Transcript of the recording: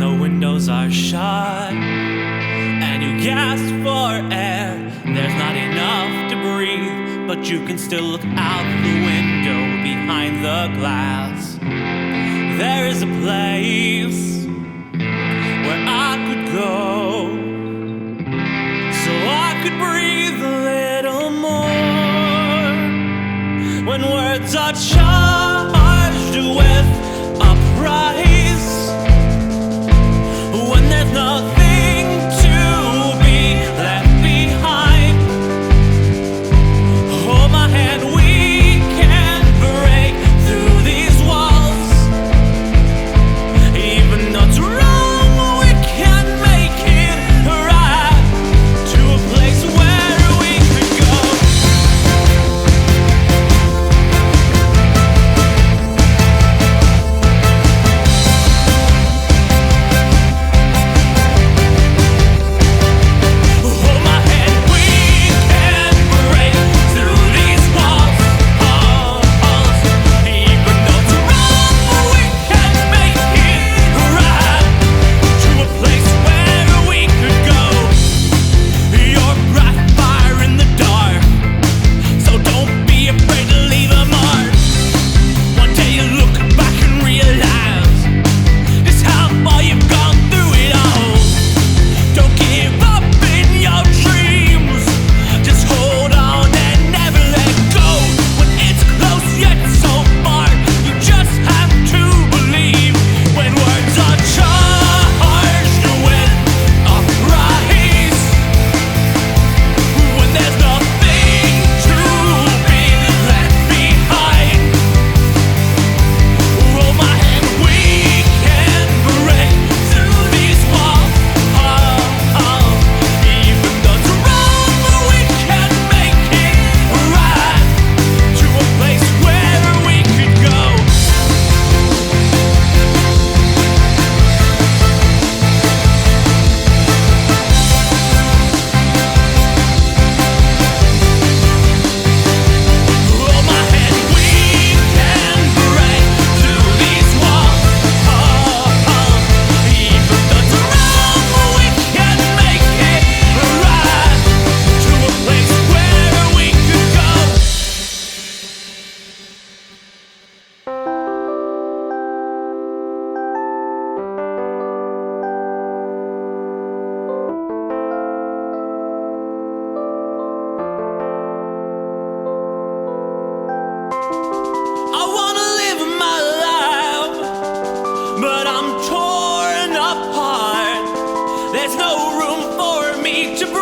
the windows are shut and you gasp for air. There's not enough to breathe, but you can still look out the window behind the glass. There is a place where I could go, so I could breathe a little more. When words are charged with a price, when there's nothing to be left behind, hold my hand, we can break through these walls. Even though it's wrong, we can make it right, to a place where we could go. Hold my hand, we can break through these walls. Even though it's wrong, we can make it right, to a place where we could go. You're a bright fire in the dark, so don't be afraid to leave a mark. One day you look back and realize just how far you've gone through it all. Don't give up in your dreams, just hold on and never let go. When it's close yet so far, you just have to believe. When words are charged with a price, when there's nothing to be left behind, hold my hand, we can break through these walls. Even though it's wrong, we can make it right, to a place where we could go. Hold my hand, we can break through these walls. Even though it's wrong, we can make it right, to a place where we could go. I wanna live my life, but I'm torn apart. There's no room for me to breathe.